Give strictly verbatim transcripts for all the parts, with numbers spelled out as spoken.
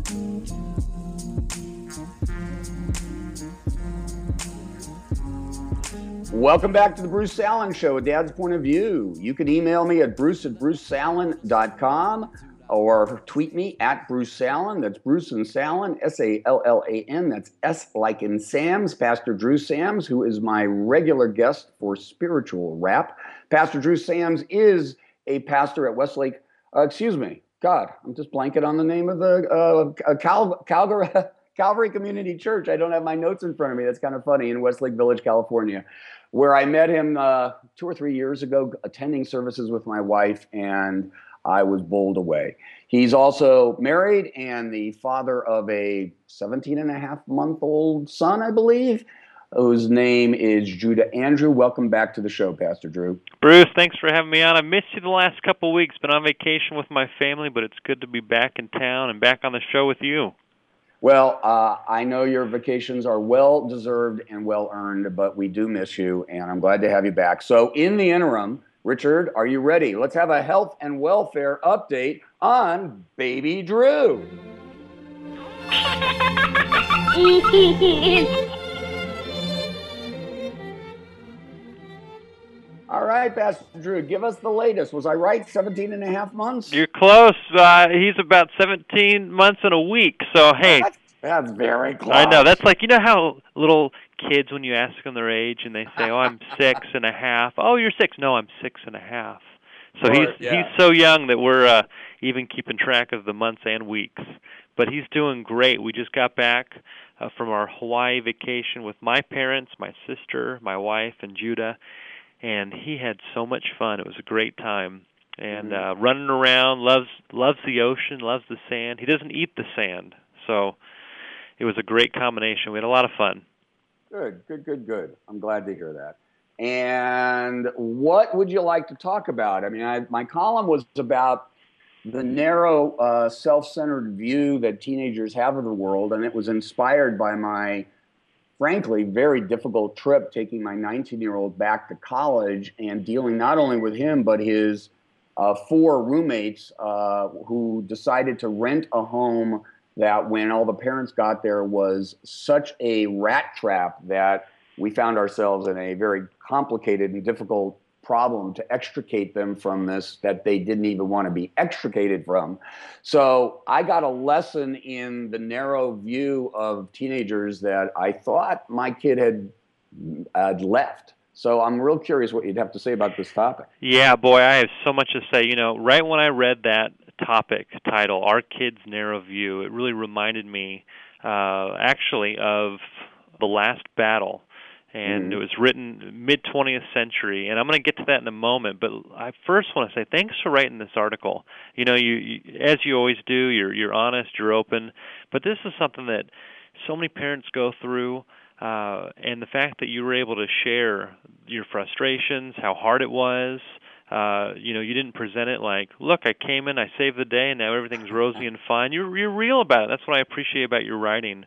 Welcome back to the Bruce Salen Show, A Dad's Point of View. You can email me at bruce at bruce salen dot com or tweet me at Bruce Salen. That's Bruce and Salen, S A L L A N. That's S like in Sam's. Pastor Drew Sams, who is my regular guest for Spiritual Rap. Pastor Drew Sams is a pastor at Westlake. Uh, excuse me. God, I'm just blanking on the name of the uh, Cal- Calgary. Calvary Community Church. I don't have my notes in front of me. That's kind of funny, in Westlake Village, California, where I met him uh, two or three years ago, attending services with my wife, and I was bowled away. He's also married and the father of a seventeen and a half month old son, I believe, whose name is Judah Andrew. Welcome back to the show, Pastor Drew. Bruce, thanks for having me on. I missed you the last couple of weeks. Been on vacation with my family, but it's good to be back in town and back on the show with you. Well, uh, I know your vacations are well-deserved and well-earned, but we do miss you, and I'm glad to have you back. So in the interim, Richard, are you ready? Let's have a health and welfare update on Baby Drew. All right, Pastor Drew, give us the latest. Was I right? seventeen and a half months? You're close. Uh, he's about seventeen months and a week. So, hey. That's, that's very close. I know. That's like, you know how little kids, when you ask them their age and they say, oh, I'm six and a half. Oh, you're six. No, I'm six and a half. So Or, he's yeah. he's so young that we're uh, even keeping track of the months and weeks. But he's doing great. We just got back uh, from our Hawaii vacation with my parents, my sister, my wife, and Judah. And he had so much fun. It was a great time. And uh, running around, loves loves the ocean, loves the sand. He doesn't eat the sand. So it was a great combination. We had a lot of fun. Good, good, good, good. I'm glad to hear that. And what would you like to talk about? I mean, I, my column was about the narrow, uh, self-centered view that teenagers have of the world, and it was inspired by my frankly, very difficult trip taking my nineteen-year-old back to college and dealing not only with him, but his uh, four roommates uh, who decided to rent a home that when all the parents got there was such a rat trap that we found ourselves in a very complicated and difficult problem to extricate them from this that they didn't even want to be extricated from. So I got a lesson in the narrow view of teenagers that I thought my kid had, had left. So I'm real curious what you'd have to say about this topic. Yeah, boy, I have so much to say. You know, right when I read that topic title, Our Kids' Narrow View, it really reminded me uh, actually of The Last Battle. And it was written mid-twentieth century, and I'm going to get to that in a moment. But I first want to say thanks for writing this article. You know, you, you as you always do, you're you're honest, you're open. But this is something that so many parents go through, uh, and the fact that you were able to share your frustrations, how hard it was. Uh, you know, you didn't present it like, look, I came in, I saved the day, and now everything's rosy and fine. You're you're real about it. That's what I appreciate about your writing.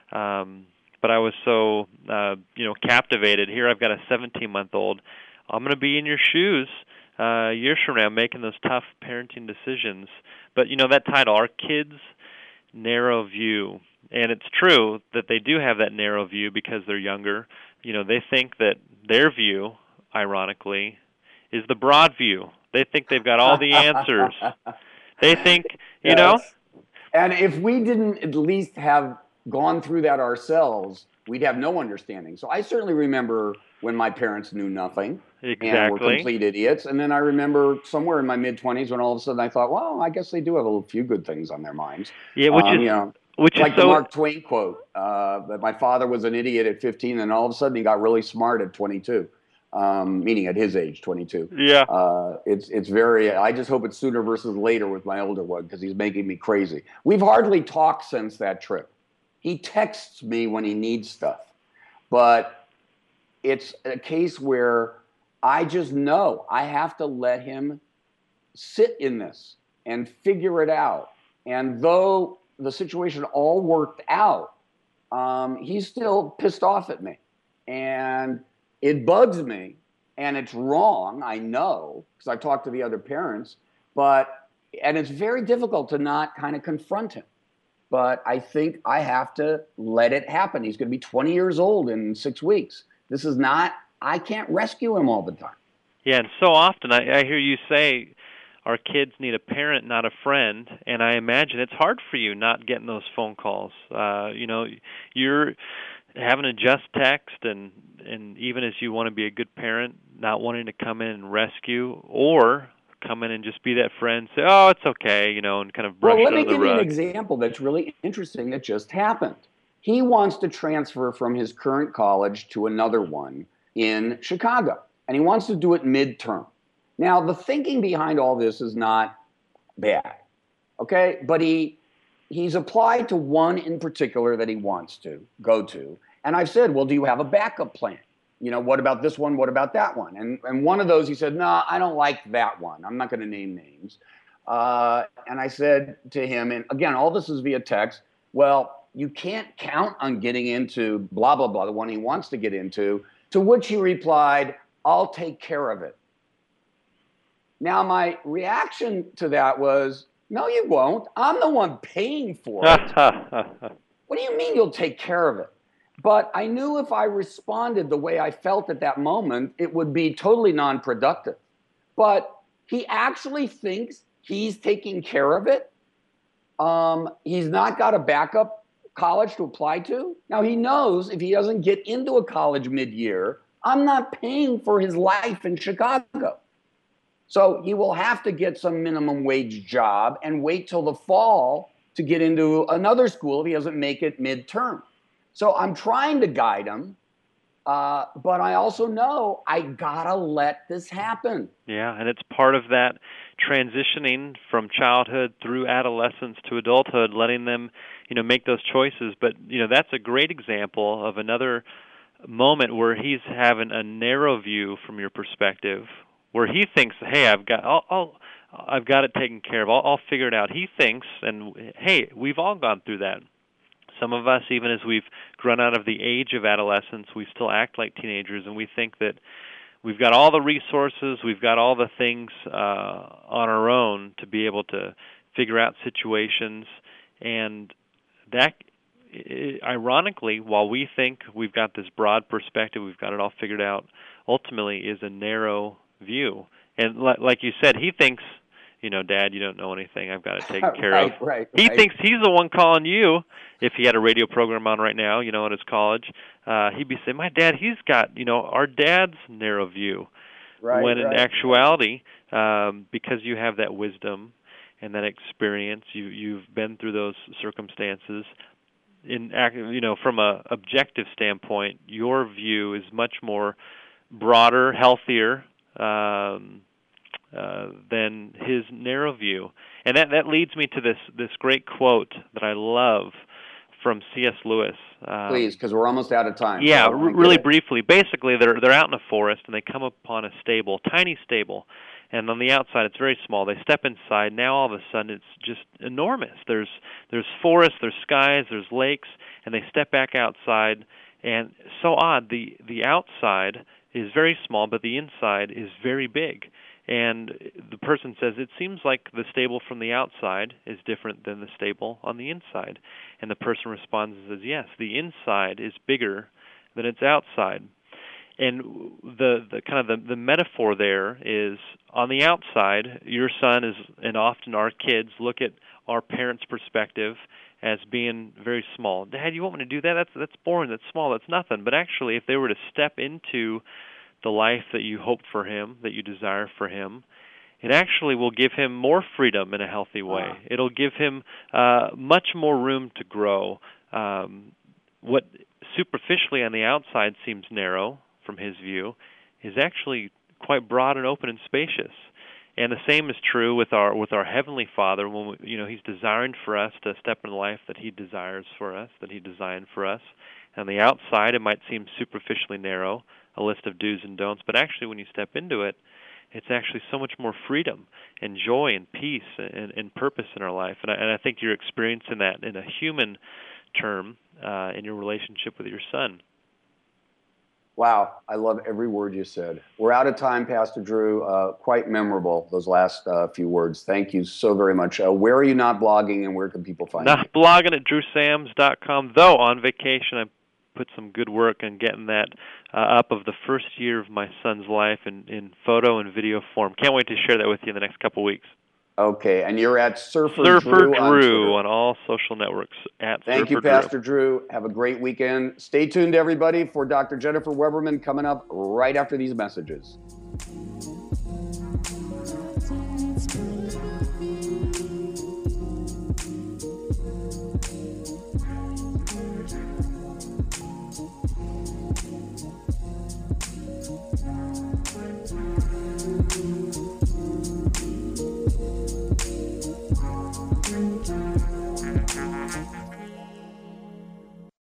Um, But I was so, uh, you know, captivated. Here I've got a seventeen-month-old. I'm going to be in your shoes uh, years from now making those tough parenting decisions. But, you know, that title, Our Kids' Narrow View. And it's true that they do have that narrow view because they're younger. You know, they think that their view, ironically, is the broad view. They think they've got all the answers. They think, you yes. know. And if we didn't at least have gone through that ourselves, we'd have no understanding. So I certainly remember when my parents knew nothing exactly. and were complete idiots. And then I remember somewhere in my mid-twenties when all of a sudden I thought, well, I guess they do have a few good things on their minds. Yeah, which um, is, you know, which like is so... the Mark Twain quote, uh, that my father was an idiot at fifteen and all of a sudden he got really smart at twenty-two. Um, meaning at his age, twenty-two. Yeah. Uh, it's it's very, I just hope it's sooner versus later with my older one because he's making me crazy. We've hardly talked since that trip. He texts me when he needs stuff, but it's a case where I just know I have to let him sit in this and figure it out. And though the situation all worked out, um, he's still pissed off at me. And it bugs me, and it's wrong, I know, because I've talked to the other parents, but, and it's very difficult to not kind of confront him. but I think I have to let it happen. He's going to be twenty years old in six weeks. This is not, I can't rescue him all the time. Yeah, and so often I, I hear you say our kids need a parent, not a friend, and I imagine it's hard for you not getting those phone calls. Uh, you know, you're having to just text, and and even as you want to be a good parent, not wanting to come in and rescue, or come in and just be that friend, say, "Oh, it's okay," you know, and kind of brush Well, it let under me the give you an rug. example that's really interesting that just happened. He wants to transfer from his current college to another one in Chicago, and he wants to do it midterm. Now, the thinking behind all this is not bad, okay? But he he's applied to one in particular that he wants to go to, and I've said, "Well, do you have a backup plan? You know, what about this one? What about that one?" And and one of those he said, "No, I don't like that one. I'm not going to name names." Uh, and I said to him, and again, all this is via text. Well, you can't count on getting into blah blah blah, the one he wants to get into. To which he replied, "I'll take care of it." Now, my reaction to that was, no, you won't. I'm the one paying for it. What do you mean you'll take care of it? But I knew if I responded the way I felt at that moment, it would be totally non-productive. But he actually thinks he's taking care of it. Um, he's not got a backup college to apply to. Now, he knows if he doesn't get into a college mid-year, I'm not paying for his life in Chicago. So he will have to get some minimum wage job and wait till the fall to get into another school if he doesn't make it midterm. So I'm trying to guide him, uh, but I also know I gotta let this happen. Yeah, and it's part of that transitioning from childhood through adolescence to adulthood, letting them, you know, make those choices. But you know, that's a great example of another moment where he's having a narrow view from your perspective, where he thinks, "Hey, I've got, I'll, I'll I've got it taken care of. I'll, I'll figure it out." He thinks, and hey, we've all gone through that. Some of us, even as we've grown out of the age of adolescence, we still act like teenagers, and we think that we've got all the resources, we've got all the things uh, on our own to be able to figure out situations, and that, ironically, while we think we've got this broad perspective, we've got it all figured out, ultimately is a narrow view. And like you said, he thinks, you know, "Dad, you don't know anything. I've got it taken care right, of." right, He right. thinks he's the one calling you. If he had a radio program on right now, you know, at his college, uh, he'd be saying, "My dad, he's got, you know, our dad's narrow view." Right, When in right, actuality, um, because you have that wisdom and that experience, you you've been through those circumstances. In you know, from a objective standpoint, your view is much more broader, healthier um, uh, than his narrow view, and that that leads me to this this great quote that I love from C S. Lewis. Please, Um, because we're almost out of time, so yeah, I r- want to get really it. briefly. Basically, they're they're out in a forest and they come upon a stable, tiny stable, and on the outside it's very small. They step inside. Now all of a sudden it's just enormous. There's there's forests, there's skies, there's lakes, and they step back outside. And so odd, the the outside is very small, but the inside is very big. And the person says, "It seems like the stable from the outside is different than the stable on the inside." And the person responds and says, "Yes, the inside is bigger than its outside." And the, the kind of the, the metaphor there is, on the outside, your son is, and often our kids look at our parents' perspective as being very small. "Dad, you want me to do that? That's that's boring. That's small. That's nothing." But actually, if they were to step into the life that you hope for him, that you desire for him, it actually will give him more freedom in a healthy way. Ah. It'll give him uh, much more room to grow. Um, what superficially on the outside seems narrow from his view is actually quite broad and open and spacious. And the same is true with our with our Heavenly Father. When we, you know, He's desiring for us to step in the life that He desires for us, that He designed for us. On the outside, it might seem superficially narrow, a list of do's and don'ts, but actually when you step into it, it's actually so much more freedom and joy and peace and, and purpose in our life. And I, and I think you're experiencing that in a human term uh, in your relationship with your son. Wow, I love every word you said. We're out of time, Pastor Drew. Uh, quite memorable, those last uh, few words. Thank you so very much. Uh, where are you not blogging, and where can people find Not you? blogging at drew sams dot com, though on vacation I put some good work in getting that uh, up of the first year of my son's life in, in photo and video form. Can't wait to share that with you in the next couple of weeks. Okay, and you're at Surfer, Surfer Drew on Drew Twitter. on all social networks at Thank Surfer you, Pastor Drew. Drew. Have a great weekend. Stay tuned, everybody, for Doctor Jennifer Weberman coming up right after these messages.